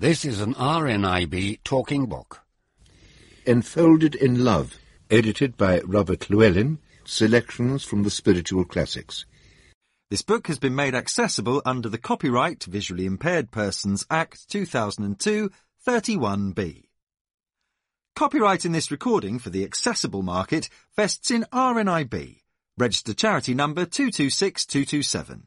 This is an RNIB talking book. Enfolded in Love, edited by Robert Llewellyn, selections from the Spiritual Classics. This book has been made accessible under the Copyright Visually Impaired Persons Act 2002, 31B. Copyright in this recording for the accessible market vests in RNIB, registered charity number 226227.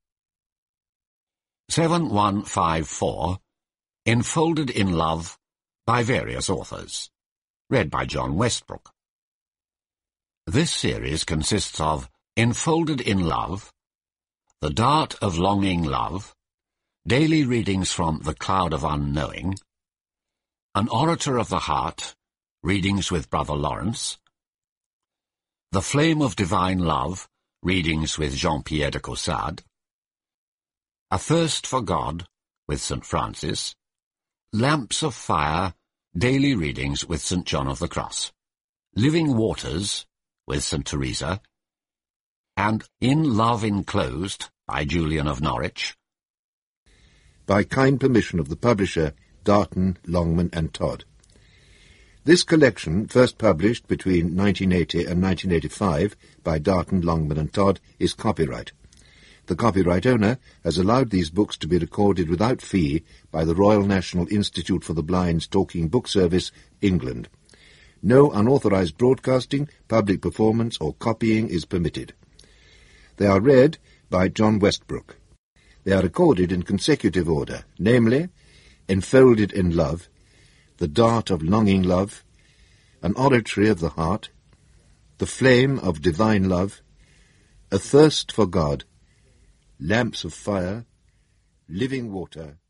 7154, Enfolded in Love, by various authors. Read by John Westbrook. This series consists of Enfolded in Love, The Dart of Longing Love, daily readings from The Cloud of Unknowing, An Orator of the Heart, readings with Brother Lawrence, The Flame of Divine Love, readings with Jean-Pierre de Caussade, A Thirst for God, with St. Francis, Lamps of Fire, daily readings with St. John of the Cross, Living Waters, with St. Teresa, and In Love Enclosed, by Julian of Norwich. By kind permission of the publisher, Darton, Longman and Todd. This collection, first published between 1980 and 1985 by Darton, Longman and Todd, is copyright. The copyright owner has allowed these books to be recorded without fee by the Royal National Institute for the Blind's Talking Book Service, England. No unauthorized broadcasting, public performance or copying is permitted. They are read by John Westbrook. They are recorded in consecutive order, namely, Enfolded in Love, The Dart of Longing Love, An Oratory of the Heart, The Flame of Divine Love, A Thirst for God, Lamps of Fire, Living Water,